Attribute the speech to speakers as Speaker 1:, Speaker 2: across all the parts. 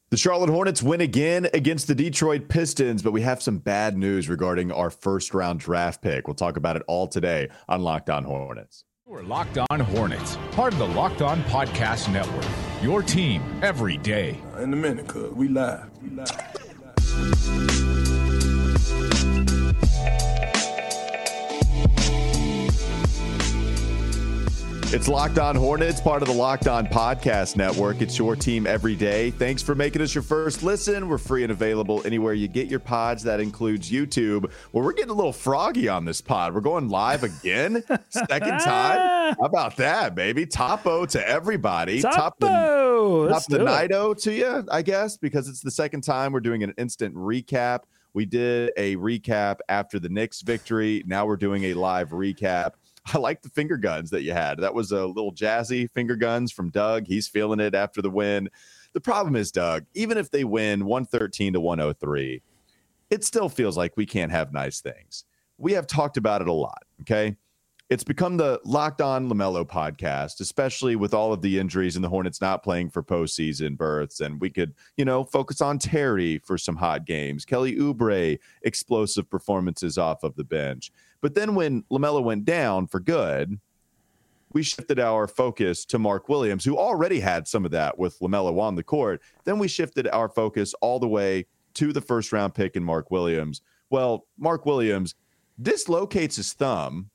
Speaker 1: The Charlotte Hornets win again against the Detroit Pistons, but we have some bad news regarding our first-round draft pick. We'll talk about it all today on Locked On Hornets.
Speaker 2: We're Locked On Hornets, part of the Locked On Podcast Network, your team every day.
Speaker 3: In a minute, cuz we live.
Speaker 1: It's Locked On Hornets, part of the Locked On Podcast Network. It's your team every day. Thanks for making us your first listen. We're free and available anywhere you get your pods. That includes YouTube. Well, we're getting a little froggy on this pod. We're going live again. Second time. How about that, baby? Topo to everybody. Top the night-o to you, I guess, because it's the second time we're doing an instant recap. We did a recap after the Knicks victory. Now we're doing a live recap. I like the finger guns that you had. That was a little jazzy finger guns from Doug. He's feeling it after the win. The problem is, Doug, even if they win 113 to 103, it still feels like we can't have nice things. We have talked about it a lot, okay? It's become the Locked On LaMelo podcast, especially with all of the injuries and the Hornets not playing for postseason berths. And we could, focus on Terry for some hot games. Kelly Oubre, explosive performances off of the bench. But then when LaMelo went down for good, we shifted our focus to Mark Williams, who already had some of that with LaMelo on the court. Then we shifted our focus all the way to the first-round pick in Mark Williams. Well, Mark Williams dislocates his thumb,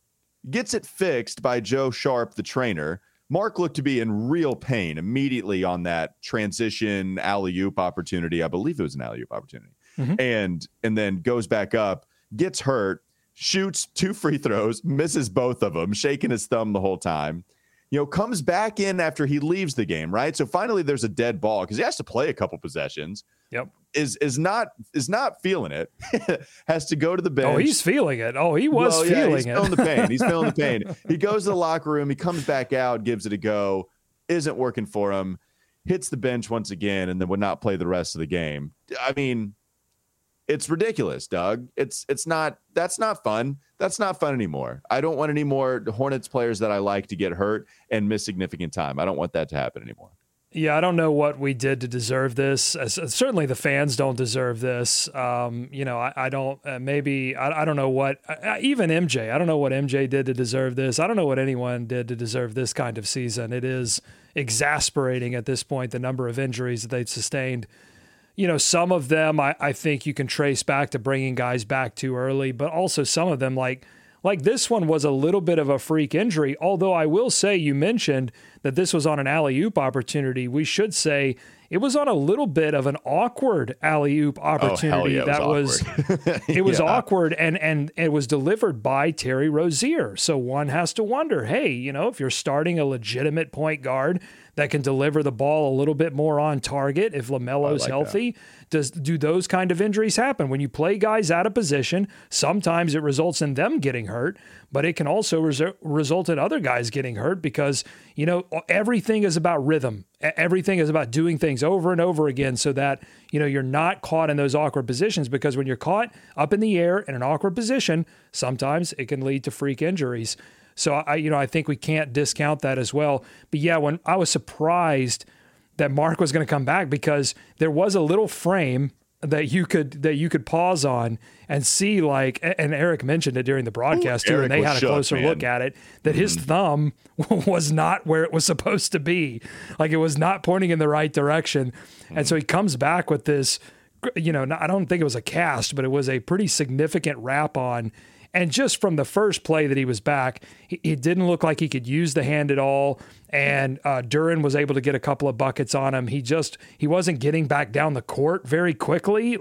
Speaker 1: gets it fixed by Joe Sharp, the trainer. Mark looked to be in real pain immediately on that transition alley-oop opportunity. I believe it was an alley-oop opportunity. Mm-hmm. And then goes back up, gets hurt, shoots 2 free throws, misses both of them, shaking his thumb the whole time. Comes back in after he leaves the game, right? So finally there's a dead ball because he has to play a couple possessions.
Speaker 4: Yep.
Speaker 1: Is not feeling it. Has to go to the bench.
Speaker 4: Oh, he's feeling it. Oh, he was feeling
Speaker 1: he's
Speaker 4: it.
Speaker 1: Feeling the pain. He's feeling the pain. He goes to the locker room. He comes back out, gives it a go. Isn't working for him. Hits the bench once again, and then would not play the rest of the game. I mean, it's ridiculous, Doug. That's not fun. That's not fun anymore. I don't want any more Hornets players that I like to get hurt and miss significant time. I don't want that to happen anymore.
Speaker 4: Yeah, I don't know what we did to deserve this. Certainly the fans don't deserve this. I don't know what, even MJ, I don't know what MJ did to deserve this. I don't know what anyone did to deserve this kind of season. It is exasperating at this point, the number of injuries that they've sustained. Some of them I think you can trace back to bringing guys back too early, but also some of them like this one was a little bit of a freak injury, although I will say you mentioned that this was on an alley-oop opportunity. We should say it was on a little bit of an awkward alley-oop opportunity.
Speaker 1: Oh, hell yeah,
Speaker 4: it was awkward, and it was delivered by Terry Rozier. So one has to wonder, hey, if you're starting a legitimate point guard that can deliver the ball a little bit more on target, if LaMelo's healthy, do those kind of injuries happen? When you play guys out of position, sometimes it results in them getting hurt, but it can also result in other guys getting hurt because, everything is about rhythm. Everything is about doing things over and over again so that, you're not caught in those awkward positions, because when you're caught up in the air in an awkward position, sometimes it can lead to freak injuries. So I think we can't discount that as well. But yeah, when I was surprised that Mark was going to come back, because there was a little frame that you could pause on and see, and Eric mentioned it during the broadcast too, and they had a closer look at it, that his thumb was not where it was supposed to be. It was not pointing in the right direction. And so he comes back with this, I don't think it was a cast, but it was a pretty significant wrap on. And just from the first play that he was back, it didn't look like he could use the hand at all. And Duren was able to get a couple of buckets on him. He wasn't getting back down the court very quickly.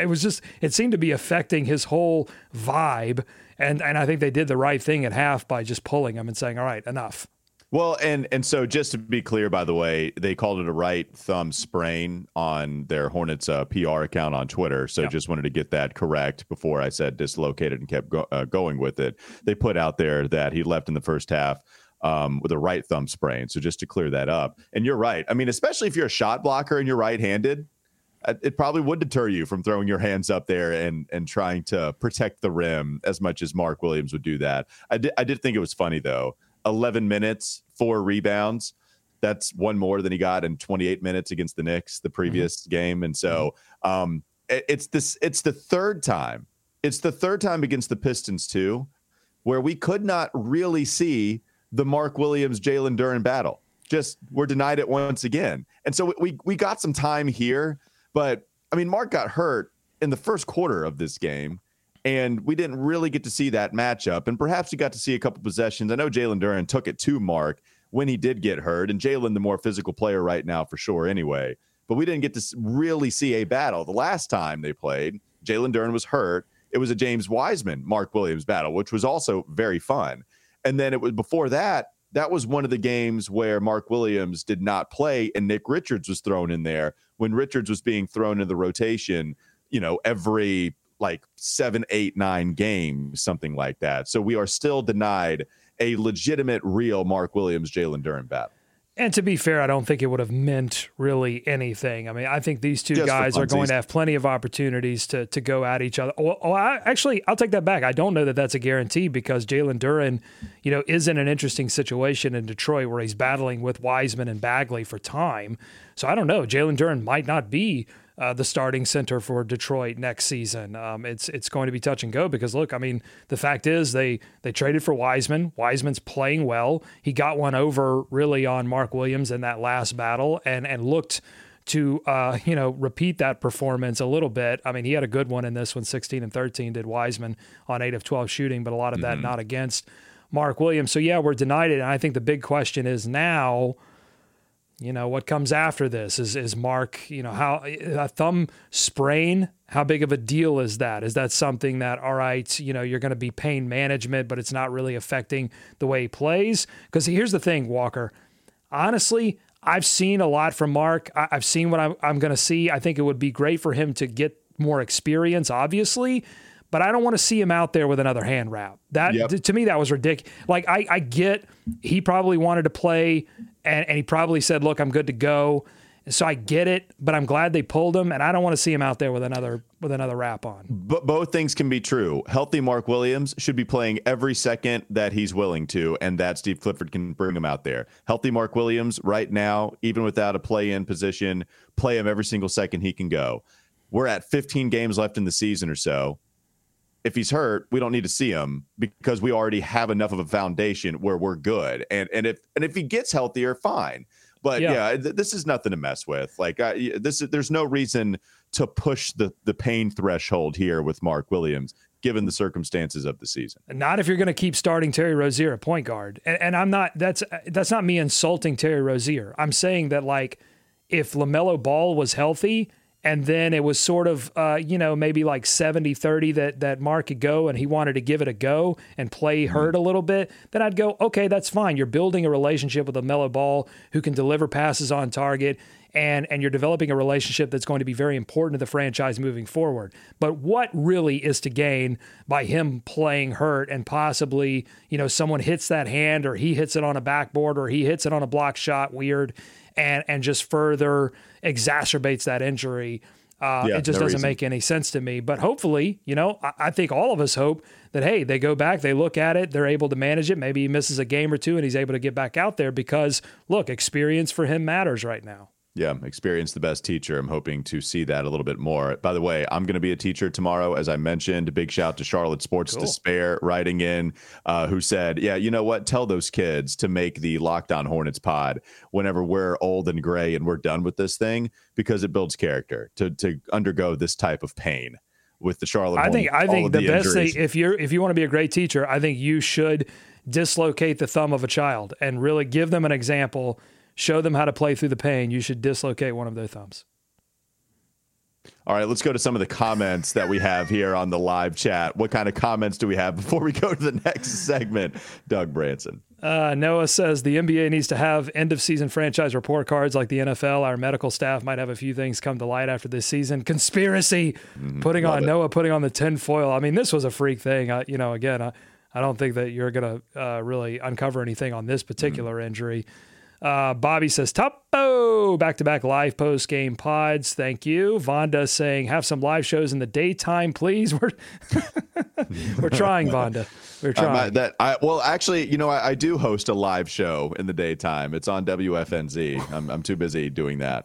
Speaker 4: It seemed to be affecting his whole vibe. And I think they did the right thing at half by just pulling him and saying, all right, enough.
Speaker 1: Well, and so just to be clear, by the way, they called it a right thumb sprain on their Hornets PR account on Twitter. So just wanted to get that correct before I said dislocated and kept going with it. They put out there that he left in the first half with a right thumb sprain. So just to clear that up. And you're right. I mean, especially if you're a shot blocker and you're right-handed, it probably would deter you from throwing your hands up there and trying to protect the rim as much as Mark Williams would do that. I did think it was funny, though. 11 minutes, 4 rebounds. That's one more than he got in 28 minutes against the Knicks the previous game. And so it's the third time. It's the third time against the Pistons too, where we could not really see the Mark Williams, Jalen Duren battle. Just we're denied it once again. And so we got some time here, but I mean, Mark got hurt in the first quarter of this game, and we didn't really get to see that matchup. And perhaps we got to see a couple possessions. I know Jalen Duren took it to Mark when he did get hurt, and Jalen, the more physical player right now for sure anyway. But we didn't get to really see a battle. The last time they played, Jalen Duren was hurt. It was a James Wiseman, Mark Williams battle, which was also very fun. And then it was before that was one of the games where Mark Williams did not play and Nick Richards was thrown in there when Richards was being thrown in the rotation, every like 7, 8, 9 games, something like that. So we are still denied a legitimate, real Mark Williams, Jalen Duren battle.
Speaker 4: And to be fair, I don't think it would have meant really anything. I mean, I think these two guys are going to have plenty of opportunities to go at each other. I'll take that back. I don't know that that's a guarantee because Jalen Duren, is in an interesting situation in Detroit where he's battling with Wiseman and Bagley for time. So I don't know. Jalen Duren might not be the starting center for Detroit next season. It's going to be touch and go because look, I mean, the fact is they traded for Wiseman. Wiseman's playing well. He got one over really on Mark Williams in that last battle and looked to repeat that performance a little bit. I mean, he had a good one in this one, 16 and 13 did Wiseman on 8 of 12 shooting, but a lot of that not against Mark Williams. So yeah, we're denied it. And I think the big question is now, what comes after this is Mark, how a thumb sprain, how big of a deal is that? Is that something that, all right, you're going to be pain management, but it's not really affecting the way he plays? Because here's the thing, Walker, honestly, I've seen a lot from Mark. I've seen what I'm going to see. I think it would be great for him to get more experience, obviously, but I don't want to see him out there with another hand wrap. To me, that was ridiculous. Like, I get he probably wanted to play and he probably said, look, I'm good to go. So I get it, but I'm glad they pulled him, and I don't want to see him out there with another wrap on.
Speaker 1: But both things can be true. Healthy Mark Williams should be playing every second that he's willing to, and that Steve Clifford can bring him out there. Healthy Mark Williams right now, even without a play-in position, play him every single second he can go. We're at 15 games left in the season or so. If he's hurt, we don't need to see him because we already have enough of a foundation where we're good. And if he gets healthier, fine. But this is nothing to mess with. Like there's no reason to push the pain threshold here with Mark Williams, given the circumstances of the season.
Speaker 4: Not if you're going to keep starting Terry Rozier at point guard. And I'm not. That's not me insulting Terry Rozier. I'm saying that like if LaMelo Ball was healthy. And then it was sort of, maybe like 70-30 that Mark could go and he wanted to give it a go and play hurt a little bit, then I'd go, okay, that's fine. You're building a relationship with LaMelo Ball who can deliver passes on target, and you're developing a relationship that's going to be very important to the franchise moving forward. But what really is to gain by him playing hurt and possibly, someone hits that hand or he hits it on a backboard or he hits it on a block shot weird and just further exacerbates that injury. It just doesn't make any sense to me. But hopefully, I think all of us hope that, hey, they go back, they look at it, they're able to manage it. Maybe he misses a game or two and he's able to get back out there because, look, experience for him matters right now.
Speaker 1: Yeah, experience the best teacher. I'm hoping to see that a little bit more. By the way, I'm going to be a teacher tomorrow, as I mentioned. Big shout to Charlotte Sports Despair writing in, who said, yeah, you know what? Tell those kids to make the Locked On Hornets pod whenever we're old and gray and we're done with this thing, because it builds character to undergo this type of pain with the Charlotte Hornets.
Speaker 4: I think the best thing, if you want to be a great teacher, I think you should dislocate the thumb of a child and really give them an example. Show them how to play through the pain. You should dislocate one of their thumbs.
Speaker 1: All right, let's go to some of the comments that we have here on the live chat. What kind of comments do we have before we go to the next segment, Doug Branson?
Speaker 4: Noah says the NBA needs to have end-of-season franchise report cards like the NFL. Our medical staff might have a few things come to light after this season. Conspiracy, putting on the tinfoil. I mean, this was a freak thing. I don't think that you're going to really uncover anything on this particular injury. Bobby says, Topo, back-to-back live post-game pods. Thank you. Vonda saying, have some live shows in the daytime, please. We're trying, Vonda. We're trying.
Speaker 1: I do host a live show in the daytime. It's on WFNZ. I'm too busy doing that.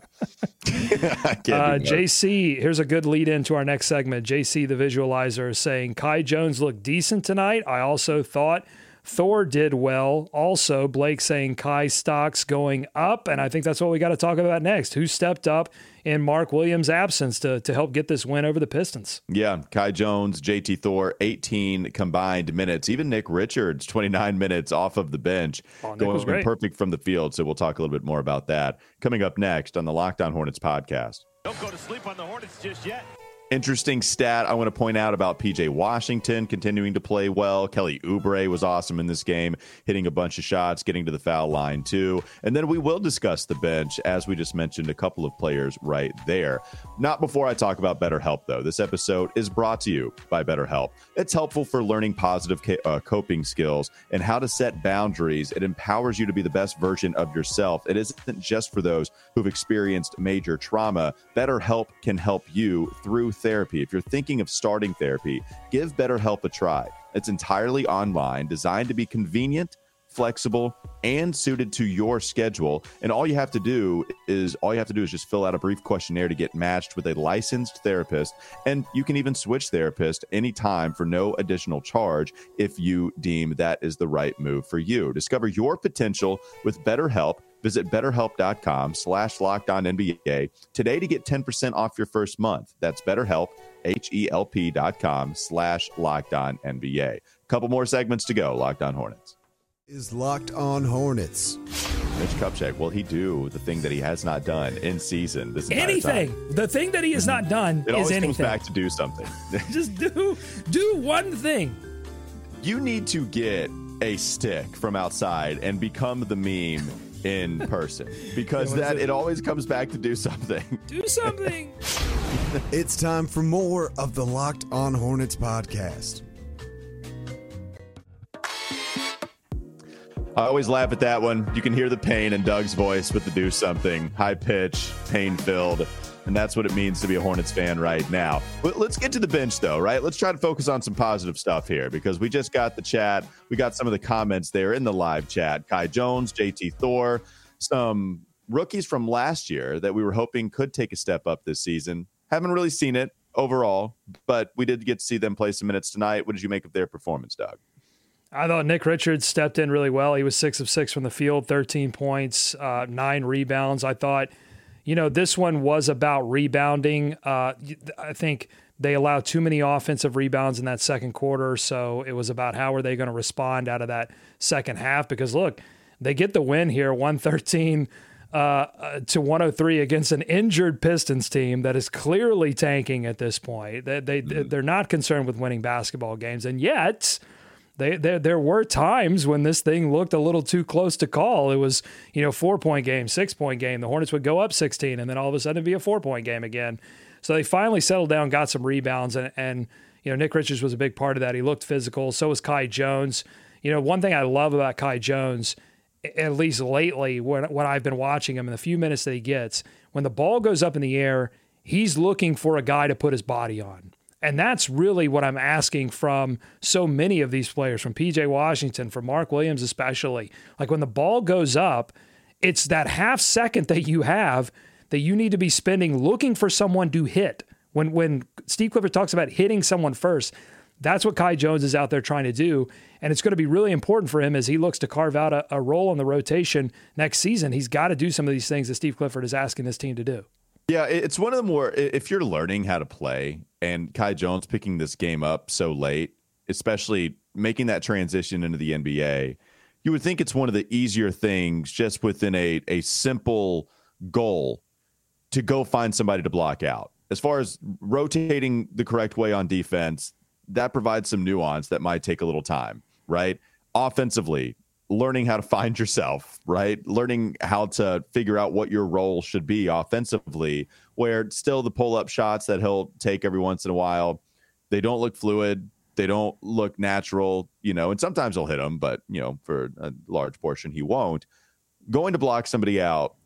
Speaker 4: JC, here's a good lead into our next segment. JC, the visualizer, is saying Kai Jones looked decent tonight. I also thought Thor did well. Also, Blake saying Kai stocks going up, and I think that's what we got to talk about next. Who stepped up in Mark Williams' absence to help get this win over the Pistons?
Speaker 1: Yeah, Kai Jones, JT Thor, 18 combined minutes. Even Nick Richards, 29 minutes off of the bench, going perfect from the field. So we'll talk a little bit more about that coming up next on the Locked On Hornets podcast.
Speaker 3: Don't go to sleep on the Hornets just yet.
Speaker 1: Interesting stat I want to point out about PJ Washington continuing to play well. Kelly Oubre was awesome in this game, hitting a bunch of shots, getting to the foul line too. And then we will discuss the bench, as we just mentioned, a couple of players right there. Not before I talk about BetterHelp, though. This episode is brought to you by BetterHelp. It's helpful for learning positive coping skills and how to set boundaries. It empowers you to be the best version of yourself. It isn't just for those who've experienced major trauma. BetterHelp can help you through therapy. If you're thinking of starting therapy, give BetterHelp a try. It's entirely online, designed to be convenient, flexible, and suited to your schedule. And all you have to do is just fill out a brief questionnaire to get matched with a licensed therapist. And you can even switch therapist anytime for no additional charge if you deem that is the right move for you. Discover your potential with BetterHelp. Visit BetterHelp.com/LockedOnNBA today to get 10% off your first month. That's BetterHelp, HELP.com/LockedOnNBA. Couple more segments to go. Locked On Hornets
Speaker 5: is Locked On Hornets.
Speaker 1: Mitch Kupchak, will he do the thing that he has not done in season this entire
Speaker 4: anything
Speaker 1: time?
Speaker 4: The thing that he has not done
Speaker 1: it
Speaker 4: is
Speaker 1: always
Speaker 4: anything.
Speaker 1: comes back to do something.
Speaker 4: Just do one thing.
Speaker 1: You need to get a stick from outside and become the meme in person, because it always comes back to do something.
Speaker 4: Do something.
Speaker 5: It's time for more of the Locked On Hornets podcast.
Speaker 1: I always laugh at that one. You can hear the pain in Doug's voice with the do something, high pitch, pain filled. And that's what it means to be a Hornets fan right now. But let's get to the bench, though, right? Let's try to focus on some positive stuff here, because we just got the chat. We got some of the comments there in the live chat. Kai Jones, JT Thor, some rookies from last year that we were hoping could take a step up this season. Haven't really seen it overall, but we did get to see them play some minutes tonight. What did you make of their performance, Doug?
Speaker 4: I thought Nick Richards stepped in really well. He was 6 of 6 from the field, 13 points, 9 rebounds. I thought, this one was about rebounding. I think they allowed too many offensive rebounds in that second quarter, so it was about how are they going to respond out of that second half. Because, look, they get the win here, 113 to 103 against an injured Pistons team that is clearly tanking at this point. They're not concerned with winning basketball games, and yet there were times when this thing looked a little too close to call. It was, 4-point game, 6-point game. The Hornets would go up 16, and then all of a sudden it'd be a 4-point game again. So they finally settled down, got some rebounds, and Nick Richards was a big part of that. He looked physical. So was Kai Jones. One thing I love about Kai Jones, at least lately, when I've been watching him in the few minutes that he gets, when the ball goes up in the air, he's looking for a guy to put his body on. And that's really what I'm asking from so many of these players, from PJ Washington, from Mark Williams especially. Like, when the ball goes up, it's that half second that you have that you need to be spending looking for someone to hit. When Steve Clifford talks about hitting someone first, that's what Kai Jones is out there trying to do. And it's going to be really important for him as he looks to carve out a role in the rotation next season. He's got to do some of these things that Steve Clifford is asking this team to do.
Speaker 1: Yeah, it's one of the more, if you're learning how to play, and Kai Jones picking this game up so late, especially making that transition into the NBA, you would think it's one of the easier things just within a simple goal to go find somebody to block out. As far as rotating the correct way on defense, that provides some nuance that might take a little time, right? Offensively, learning how to find yourself, right? Learning how to figure out what your role should be offensively, where still the pull-up shots that he'll take every once in a while, they don't look fluid. They don't look natural, and sometimes he'll hit them, but, for a large portion, he won't. Going to block somebody out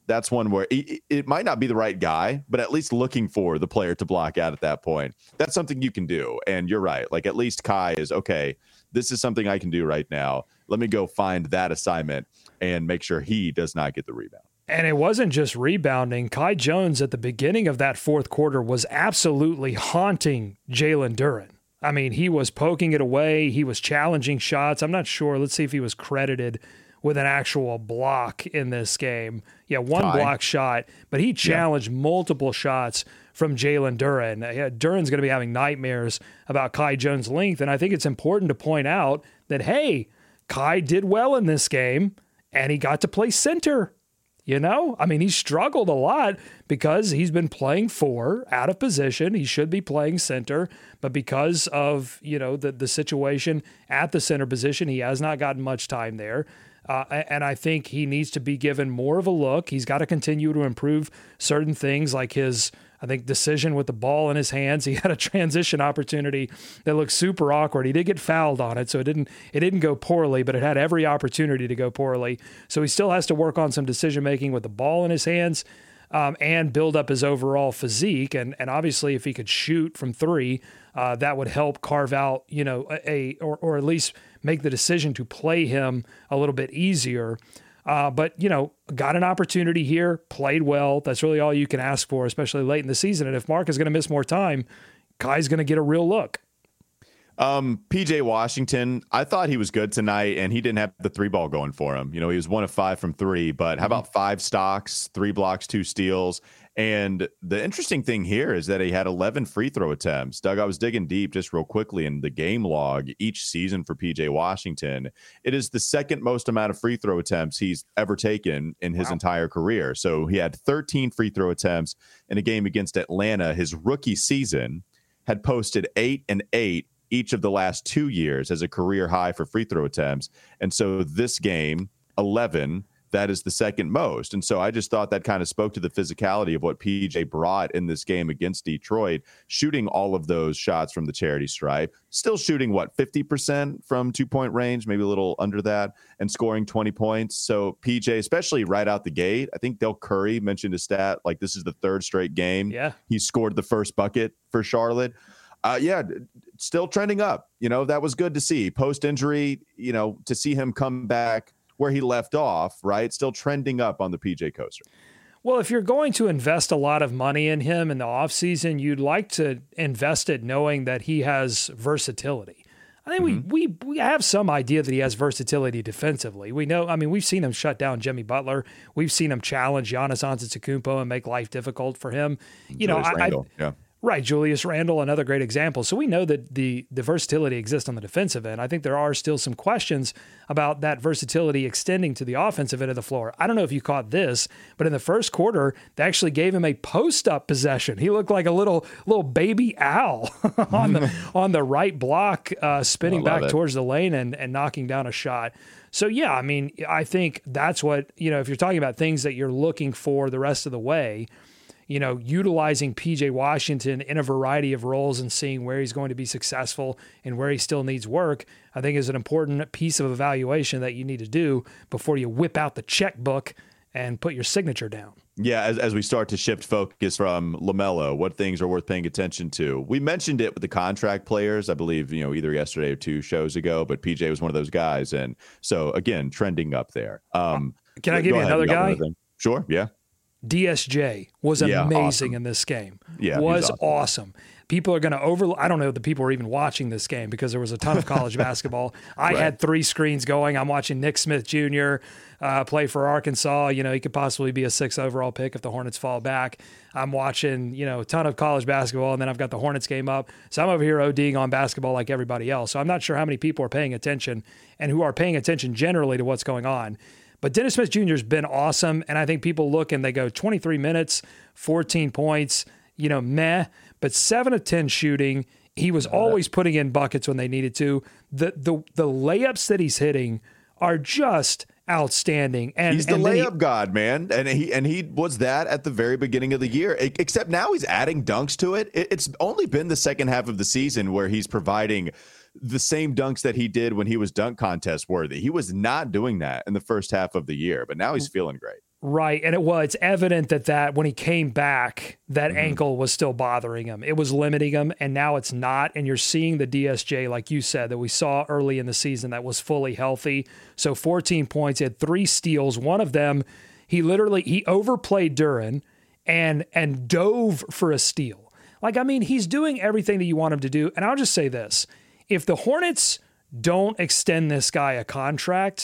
Speaker 1: that's one where it might not be the right guy, but at least looking for the player to block out at that point. That's something you can do. And you're right. Like, at least Kai is, okay, this is something I can do right now. Let me go find that assignment and make sure he does not get the rebound.
Speaker 4: And it wasn't just rebounding. Kai Jones at the beginning of that fourth quarter was absolutely haunting Jalen Duren. I mean, he was poking it away. He was challenging shots. I'm not sure. Let's see if he was credited with an actual block in this game. Yeah, one block shot, but he challenged multiple shots from Jalen Duren. Duren's going to be having nightmares about Kai Jones' length, and I think it's important to point out that, hey, Kai did well in this game, and he got to play center. You know, I mean, he struggled a lot because he's been playing 4 out of position. He should be playing center, but because of, you know, the situation at the center position, he has not gotten much time there. And I think he needs to be given more of a look. He's got to continue to improve certain things like his, I think, decision with the ball in his hands. He had a transition opportunity that looked super awkward. He did get fouled on it, so it didn't go poorly, but it had every opportunity to go poorly. So he still has to work on some decision-making with the ball in his hands and build up his overall physique. And obviously, if he could shoot from 3, that would help carve out, you know, or at least make the decision to play him a little bit easier. But, you know, got an opportunity here, played well. That's really all you can ask for, especially late in the season. And if Mark is going to miss more time, Kai's going to get a real look.
Speaker 1: PJ Washington, I thought he was good tonight, and he didn't have the 3-ball going for him. You know, he was 1 of 5 from 3, but how about 5 stocks, 3 blocks, 2 steals? And the interesting thing here is that he had 11 free throw attempts. Doug, I was digging deep just real quickly in the game log each season for PJ Washington. It is the second most amount of free throw attempts he's ever taken in his entire career. So he had 13 free throw attempts in a game against Atlanta. His rookie season had posted 8 and 8 each of the last 2 years as a career high for free throw attempts. And so this game, 11, that is the second most. And so I just thought that kind of spoke to the physicality of what PJ brought in this game against Detroit, shooting all of those shots from the charity stripe, still shooting, 50% from 2-point range, maybe a little under that, and scoring 20 points. So PJ, especially right out the gate, I think Del Curry mentioned a stat, like this is the 3rd straight game.
Speaker 4: Yeah.
Speaker 1: He scored the first bucket for Charlotte. Still trending up. You know, that was good to see. Post-injury, you know, to see him come back where he left off, right? Still trending up on the PJ coaster.
Speaker 4: Well, if you're going to invest a lot of money in him in the offseason, you'd like to invest it knowing that he has versatility. I think we have some idea that he has versatility defensively. We know, I mean, we've seen him shut down Jimmy Butler. We've seen him challenge Giannis Antetokounmpo and make life difficult for him. You know, Right, Julius Randle, another great example. So we know that the versatility exists on the defensive end. I think there are still some questions about that versatility extending to the offensive end of the floor. I don't know if you caught this, but in the first quarter, they actually gave him a post-up possession. He looked like a little baby owl on the right block, spinning back towards the lane and knocking down a shot. So, yeah, I mean, I think that's what, you know, if you're talking about things that you're looking for the rest of the way, you know, utilizing PJ Washington in a variety of roles and seeing where he's going to be successful and where he still needs work, I think is an important piece of evaluation that you need to do before you whip out the checkbook and put your signature down.
Speaker 1: Yeah, as we start to shift focus from LaMelo, what things are worth paying attention to? We mentioned it with the contract players, I believe, you know, either yesterday or 2 shows ago, but PJ was one of those guys. And so, again, trending up there.
Speaker 4: Can I give you another guy?
Speaker 1: Sure, yeah.
Speaker 4: DSJ was amazing in this game.
Speaker 1: Yeah,
Speaker 4: was awesome. People are going to I don't know that people were even watching this game because there was a ton of college basketball. I had 3 screens going. I'm watching Nick Smith Jr. Play for Arkansas. You know, he could possibly be a 6th overall pick if the Hornets fall back. I'm watching, you know, a ton of college basketball, and then I've got the Hornets game up. So I'm over here ODing on basketball like everybody else. So I'm not sure how many people are paying attention and who are paying attention generally to what's going on. But Dennis Smith Jr. has been awesome, and I think people look and they go 23 minutes, 14 points, you know, meh. But 7 of 10 shooting. He was always putting in buckets when they needed to. The layups that he's hitting are just outstanding. And
Speaker 1: he's the layup god, man. And he was that at the very beginning of the year. Except now he's adding dunks to it. It's only been the second half of the season where he's providing the same dunks that he did when he was dunk contest worthy. He was not doing that in the first half of the year, but now he's feeling great.
Speaker 4: Right. And it's evident that when he came back, that ankle was still bothering him. It was limiting him, and now it's not. And you're seeing the DSJ, like you said, that we saw early in the season that was fully healthy. So 14 points, he had 3 steals. One of them, he overplayed Duren and dove for a steal. Like, I mean, he's doing everything that you want him to do. And I'll just say this. If the Hornets don't extend this guy a contract,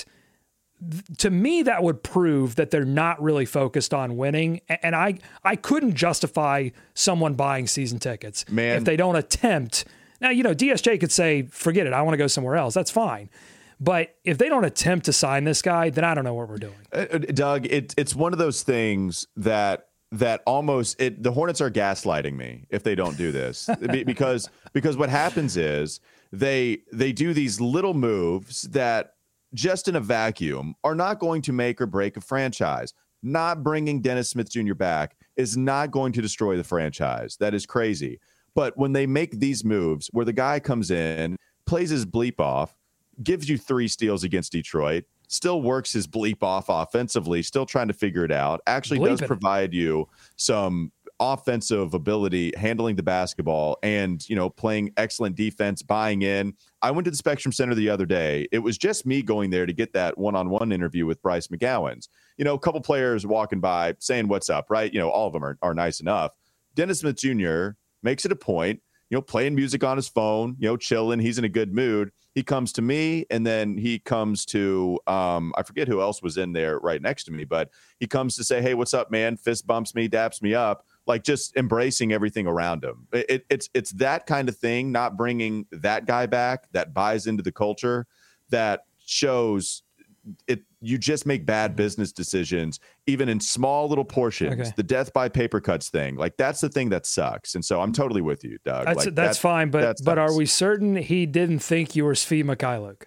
Speaker 4: to me, that would prove that they're not really focused on winning. And I couldn't justify someone buying season tickets if they don't attempt. Now, DSJ could say, forget it, I want to go somewhere else. That's fine. But if they don't attempt to sign this guy, then I don't know what we're doing.
Speaker 1: Doug, it's one of those things that almost the Hornets are gaslighting me if they don't do this because what happens is they do these little moves that just in a vacuum are not going to make or break a franchise. Not bringing Dennis Smith Jr. back is not going to destroy the franchise. That is crazy. But when they make these moves where the guy comes in, plays his bleep off, gives you 3 steals against Detroit, still works his bleep off offensively, still trying to figure it out, actually does provide you some offensive ability, handling the basketball, and playing excellent defense, buying in. I went to the Spectrum Center the other day. It was just me going there to get that one-on-one interview with Bryce McGowens. A couple players walking by saying what's up, right? All of them are nice enough. Dennis Smith Jr. makes it a point, playing music on his phone, chilling. He's in a good mood. He comes to me, and then he comes to I forget who else was in there right next to me, but he comes to say, hey, what's up, man? Fist bumps me, daps me up. Like, just embracing everything around him. It's that kind of thing, not bringing that guy back that buys into the culture, that shows it. You just make bad business decisions, even in small little portions. Okay. The death by paper cuts thing, like that's the thing that sucks. And so I'm totally with you, Doug.
Speaker 4: That's fine, but are we certain he didn't think you were Svi Mikhailuk?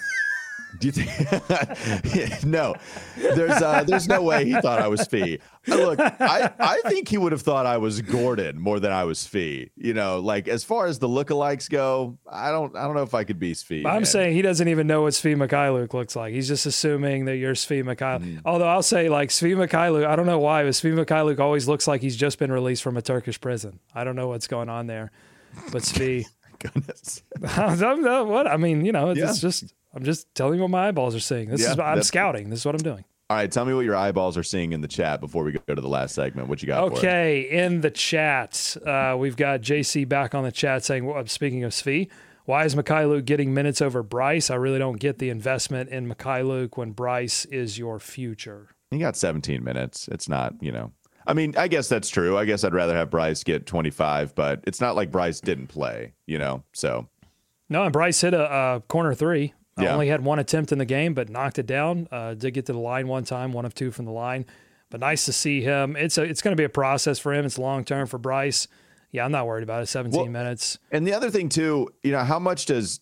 Speaker 1: Do you think? No, there's no way he thought I was Fee. Look, I think he would have thought I was Gordon more than I was Fee. Like as far as the lookalikes go, I don't know if I could be Fee.
Speaker 4: I'm saying he doesn't even know what Svi Mikhailuk looks like. He's just assuming that you're Svi Mikhailuk. Although I'll say, like, Svi Mikhailuk, I don't know why, but Svi Mikhailuk always looks like he's just been released from a Turkish prison. I don't know what's going on there, but Svi.
Speaker 1: Goodness.
Speaker 4: What I mean, it's just. I'm just telling you what my eyeballs are seeing. I'm scouting. This is what I'm doing.
Speaker 1: All right, tell me what your eyeballs are seeing in the chat before we go to the last segment. What you got for us?
Speaker 4: Okay, in the chat, we've got JC back on the chat saying, well, speaking of Svi, why is Mikhailuk getting minutes over Bryce? I really don't get the investment in Mikhailuk when Bryce is your future.
Speaker 1: He got 17 minutes. It's not, I mean, I guess that's true. I guess I'd rather have Bryce get 25, but it's not like Bryce didn't play, so. No,
Speaker 4: and Bryce hit a corner 3. Only had 1 attempt in the game, but knocked it down. Did get to the line 1 time, 1 of 2 from the line. But nice to see him. It's going to be a process for him. It's long-term for Bryce. Yeah, I'm not worried about it. 17 minutes.
Speaker 1: And the other thing, too, how much does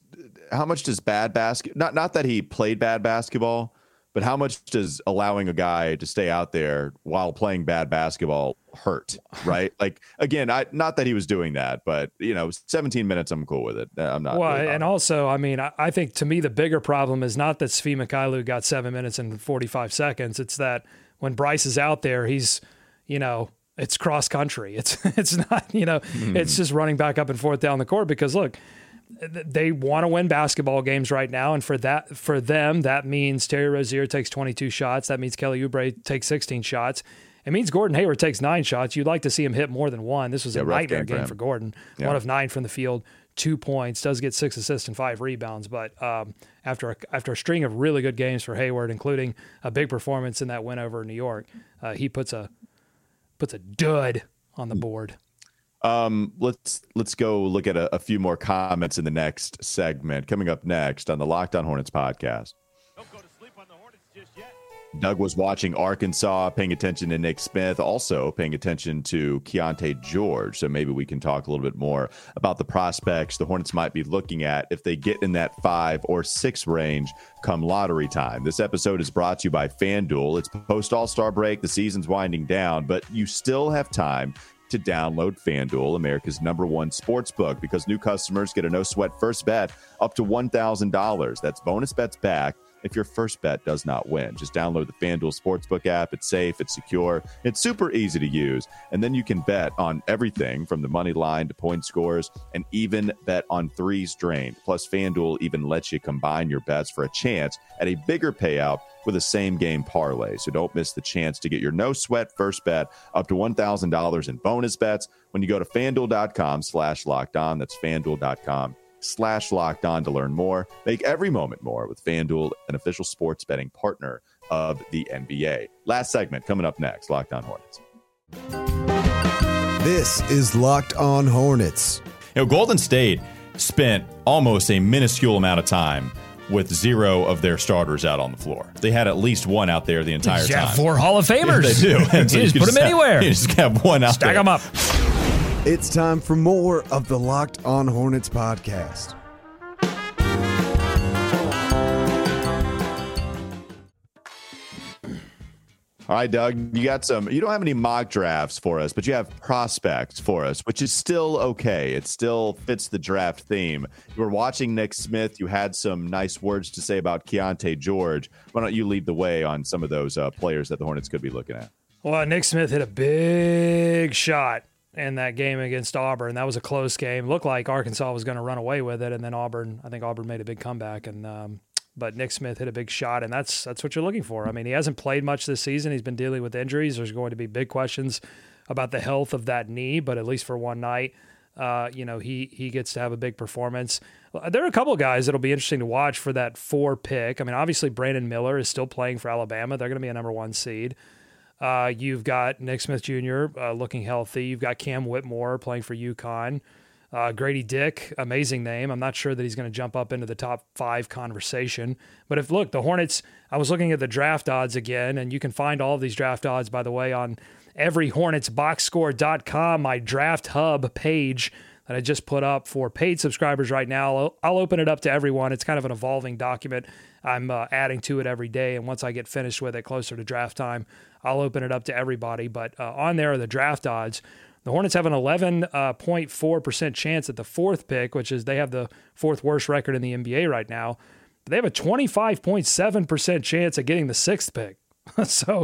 Speaker 1: bad basketball, not that he played bad basketball, but how much does allowing a guy to stay out there while playing bad basketball hurt, right? Like, again, not that he was doing that, but, 17 minutes, I'm cool with it. I'm not.
Speaker 4: Well, and also, I mean, I think to me the bigger problem is not that Svi Mikhailuk got 7 minutes and 45 seconds. It's that when Bryce is out there, he's, it's cross country. It's not, it's just running back up and forth down the court because, look, they want to win basketball games right now, and for them, that means Terry Rozier takes 22 shots. That means Kelly Oubre takes 16 shots. It means Gordon Hayward takes 9 shots. You'd like to see him hit more than 1. This was a nightmare game for Gordon. 1 of 9 from the field, 2 points, does get 6 assists and 5 rebounds. But after a string of really good games for Hayward, including a big performance in that win over New York, he puts a dud on the board.
Speaker 1: Let's go look at a few more comments in the next segment. Coming up next on the Locked On Hornets podcast.
Speaker 3: Don't go to sleep on the Hornets just yet.
Speaker 1: Doug was watching Arkansas, paying attention to Nick Smith, also paying attention to Keontae George. So maybe we can talk a little bit more about the prospects the Hornets might be looking at if they get in that 5 or 6 range come lottery time. This episode is brought to you by FanDuel. It's post All-Star break. The season's winding down, but you still have time to download FanDuel, America's #1 sports book, because new customers get a no-sweat first bet up to $1,000. That's bonus bets back if your first bet does not win. Just download the FanDuel Sportsbook app. It's safe, it's secure, it's super easy to use. And then you can bet on everything from the money line to point scores and even bet on threes drained. Plus, FanDuel even lets you combine your bets for a chance at a bigger payout with a same-game parlay. So don't miss the chance to get your no-sweat first bet up to $1,000 in bonus bets when you go to FanDuel.com/LockedOn. That's FanDuel.com/LockedOn to learn more. Make every moment more with FanDuel, an official sports betting partner of the NBA. Last segment coming up next, Locked On Hornets.
Speaker 5: This is Locked On Hornets.
Speaker 6: Golden State spent almost a minuscule amount of time with 0 of their starters out on the floor. They had at least one out there the entire time.
Speaker 4: Yeah, 4 Hall of Famers.
Speaker 6: Yeah, they do. And
Speaker 4: so you just put them anywhere.
Speaker 6: You just have one out there.
Speaker 4: Stack them up.
Speaker 5: It's time for more of the Locked On Hornets podcast.
Speaker 1: All right, Doug, you don't have any mock drafts for us, but you have prospects for us, which is still okay. It still fits the draft theme. You were watching Nick Smith. You had some nice words to say about Keontae George. Why don't you lead the way on some of those players that the Hornets could be looking at?
Speaker 4: Well, Nick Smith hit a big shot in that game against Auburn. That was a close game. Looked like Arkansas was going to run away with it, and then Auburn made a big comeback, but Nick Smith hit a big shot, and that's what you're looking for. I mean, he hasn't played much this season. He's been dealing with injuries. There's going to be big questions about the health of that knee, but at least for one night, he gets to have a big performance. There are a couple of guys that'll be interesting to watch for that 4 pick. I mean, obviously Brandon Miller is still playing for Alabama. They're going to be a number 1 seed. You've got Nick Smith Jr. Looking healthy. You've got Cam Whitmore playing for UConn. Grady Dick, amazing name. I'm not sure that he's going to jump up into the top 5 conversation. But the Hornets, I was looking at the draft odds again, and you can find all of these draft odds, by the way, on everyhornetsboxscore.com, my draft hub page that I just put up for paid subscribers right now. I'll open it up to everyone. It's kind of an evolving document. I'm adding to it every day, and once I get finished with it closer to draft time, I'll open it up to everybody. But on there are the draft odds. The Hornets have an 11.4% chance at the 4th pick, which is they have the 4th worst record in the NBA right now. But they have a 25.7% chance at getting the 6th pick. So,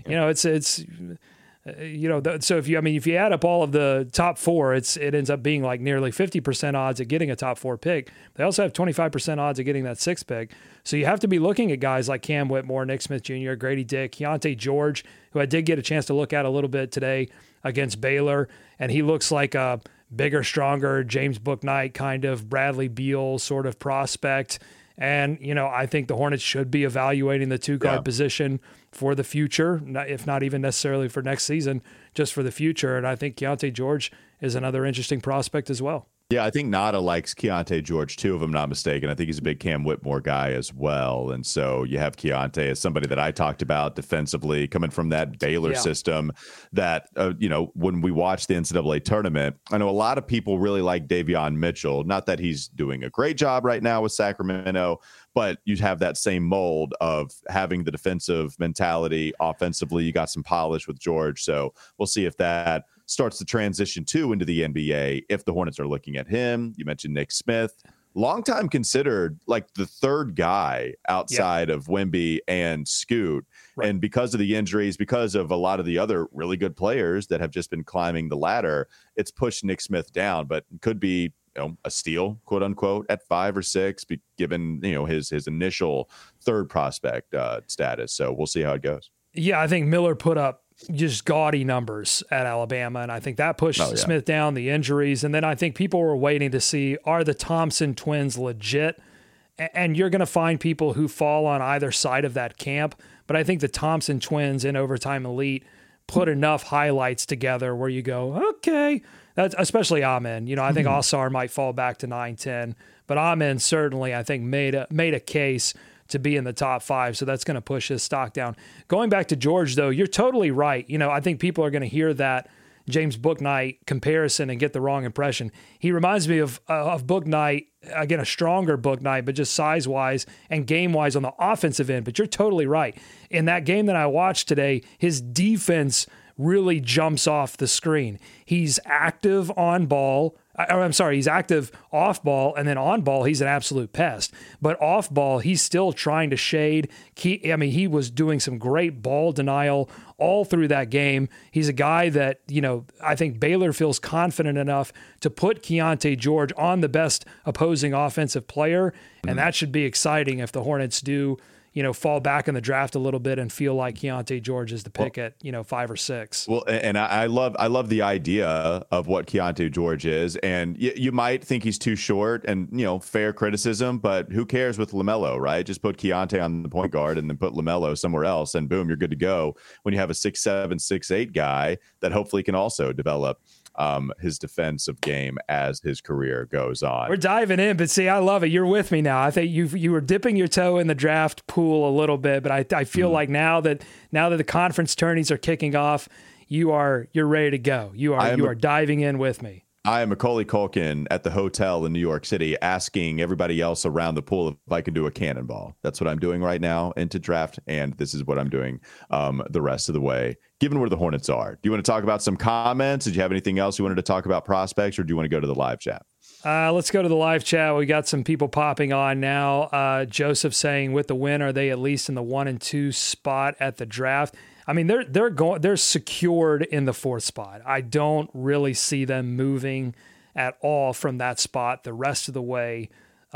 Speaker 4: so if you add up all of the top 4, it ends up being like nearly 50% odds at getting a top 4 pick. They also have 25% odds at getting that 6th pick. So you have to be looking at guys like Cam Whitmore, Nick Smith Jr., Grady Dick, Keontae George, who I did get a chance to look at a little bit today against Baylor, and he looks like a bigger, stronger James Bouknight kind of Bradley Beal sort of prospect. And, I think the Hornets should be evaluating the 2-guard position for the future, if not even necessarily for next season, just for the future. And I think Keontae George is another interesting prospect as well.
Speaker 1: Yeah, I think Nada likes Keontae George too, if I'm not mistaken. I think he's a big Cam Whitmore guy as well. And so you have Keontae as somebody that I talked about defensively, coming from that Baylor system that, when we watch the NCAA tournament, I know a lot of people really like Davion Mitchell. Not that he's doing a great job right now with Sacramento, but you have that same mold of having the defensive mentality. Offensively, you got some polish with George. So we'll see if that starts to transition too into the NBA if the Hornets are looking at him. You mentioned Nick Smith, long time considered like the 3rd guy outside of Wemby and Scoot. Right. And because of the injuries, because of a lot of the other really good players that have just been climbing the ladder, it's pushed Nick Smith down, but could be a steal, quote unquote, at 5 or 6, given his initial 3rd prospect status. So we'll see how it goes.
Speaker 4: Yeah, I think Miller put up just gaudy numbers at Alabama, and I think that pushed Smith down, the injuries. And then I think people were waiting to see, are the Thompson twins legit? And you're going to find people who fall on either side of that camp. But I think the Thompson twins in Overtime Elite put enough highlights together where you go, okay, that's especially Amen. I think Ausar might fall back to 9-10, but Amen certainly, I think, made a case to be in the top 5, so that's going to push his stock down. Going back to George, though, you're totally right. I think people are going to hear that James Bouknight comparison and get the wrong impression. He reminds me of Bouknight, again, a stronger Bouknight, but just size-wise and game-wise on the offensive end. But you're totally right. In that game that I watched today, his defense really jumps off the screen. He's active on ball, I'm sorry, he's active off ball, and then on ball, he's an absolute pest. But off ball, he's still trying to shade. He was doing some great ball denial all through that game. He's a guy that, I think Baylor feels confident enough to put Keontae George on the best opposing offensive player, and that should be exciting if the Hornets do fall back in the draft a little bit and feel like Keontae George is the pick at 5 or 6.
Speaker 1: Well, and I love the idea of what Keontae George is, and you might think he's too short, and fair criticism, but who cares with LaMelo, right? Just put Keontae on the point guard and then put LaMelo somewhere else, and boom, you're good to go. When you have a 6'7", 6'8" guy that hopefully can also develop his defensive game as his career goes on.
Speaker 4: We're diving in, but see, I love it. You're with me now. I think you were dipping your toe in the draft pool a little bit, but I feel like now that the conference tourneys are kicking off, you're ready to go. You are diving in with me.
Speaker 1: I am Macaulay Culkin at the hotel in New York City asking everybody else around the pool if I can do a cannonball. That's what I'm doing right now into draft, and this is what I'm doing the rest of the way, given where the Hornets are. Do you want to talk about some comments? Did you have anything else you wanted to talk about prospects, or do you want to go to the live chat?
Speaker 4: Let's go to the live chat. We got some people popping on now. Joseph saying, with the win, are they at least in the 1 and 2 spot at the draft? I mean, they're secured in the 4th spot. I don't really see them moving at all from that spot the rest of the way.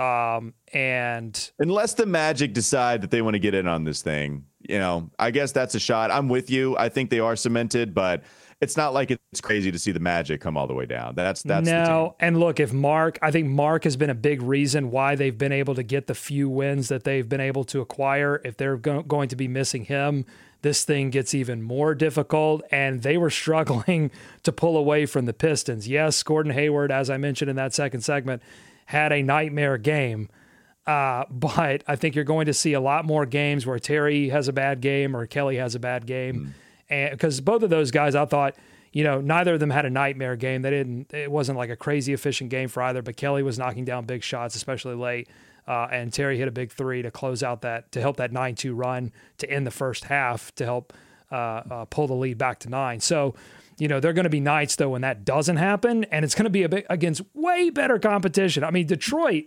Speaker 4: And
Speaker 1: unless the Magic decide that they want to get in on this thing, I guess that's a shot. I'm with you. I think they are cemented, but it's not like it's crazy to see the Magic come all the way down. That's
Speaker 4: no. And look, I think Mark has been a big reason why they've been able to get the few wins that they've been able to acquire. If they're going to be missing him, this thing gets even more difficult, and they were struggling to pull away from the Pistons. Yes, Gordon Hayward, as I mentioned in that second segment, had a nightmare game, but I think you're going to see a lot more games where Terry has a bad game or Kelly has a bad game, and because both of those guys, I thought, neither of them had a nightmare game. It wasn't like a crazy efficient game for either, but Kelly was knocking down big shots, especially late. And Terry hit a big 3 to close out to help that 9-2 run to end the first half to help pull the lead back to 9. So, there are going to be nights though when that doesn't happen, and it's going to be against way better competition. I mean, Detroit,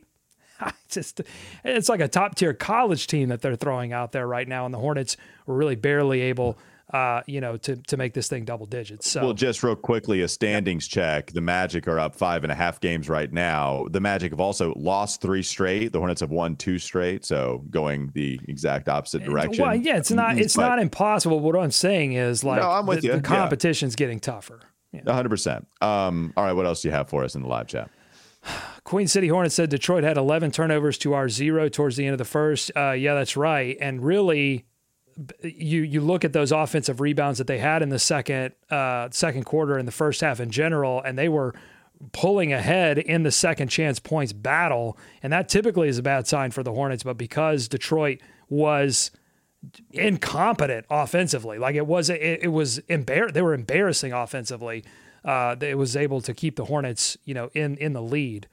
Speaker 4: it's like a top tier college team that they're throwing out there right now, and the Hornets were really barely able to make this thing double digits. So,
Speaker 1: well, just real quickly, a standings check. The Magic are up 5.5 games right now. The Magic have also lost 3 straight. The Hornets have won 2 straight. So going the exact opposite direction.
Speaker 4: Well, yeah, it's not impossible. What I'm saying is
Speaker 1: I'm with you.
Speaker 4: The competition's getting tougher.
Speaker 1: 100%. All right. What else do you have for us in the live chat?
Speaker 4: Queen City Hornets said Detroit had 11 turnovers to our 0 towards the end of the first. Yeah, that's right. And really, you look at those offensive rebounds that they had in the second quarter and the first half in general, and they were pulling ahead in the second chance points battle, and that typically is a bad sign for the Hornets. But because Detroit was incompetent offensively, like they were embarrassing offensively, it was able to keep the Hornets in the lead.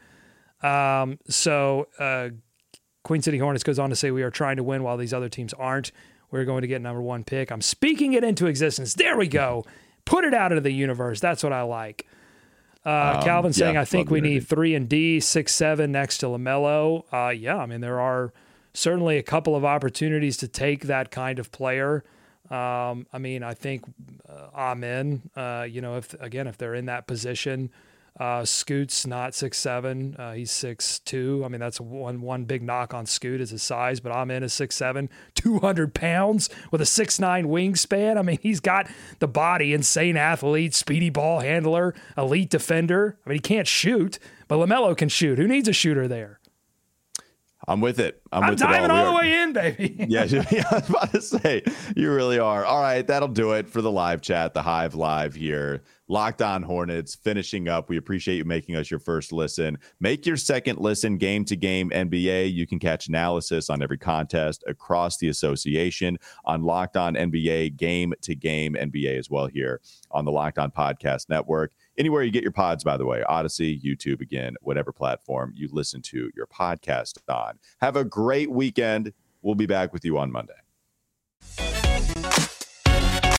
Speaker 4: So Queen City Hornets goes on to say, we are trying to win while these other teams aren't. We're going to get number 1 pick. I'm speaking it into existence. There we go. Put it out into the universe. That's what I like. Calvin saying, I think we need 3 and D, 6-7 next to LaMelo. I mean, there are certainly a couple of opportunities to take that kind of player. I mean, I think Amen, if they're in that position, Scoot's not 6'7", he's 6'2". I mean, that's one big knock on Scoot is his size, but Amen is 6'7", 200 pounds with a 6'9" wingspan. I mean, he's got the body, insane athlete, speedy ball handler, elite defender. I mean, he can't shoot, but LaMelo can shoot. Who needs a shooter there?
Speaker 1: I'm with it.
Speaker 4: I'm diving all the way in, baby.
Speaker 1: Yeah, I was about to say, you really are. All right, that'll do it for the live chat, the Hive Live here. Locked On Hornets finishing up. We appreciate you making us your first listen. Make your second listen, Game to Game NBA. You can catch analysis on every contest across the association on Locked On NBA, Game to Game NBA as well here on the Locked On Podcast Network. Anywhere you get your pods, by the way, Odyssey, YouTube, again, whatever platform you listen to your podcast on. Have a great weekend. We'll be back with you on Monday.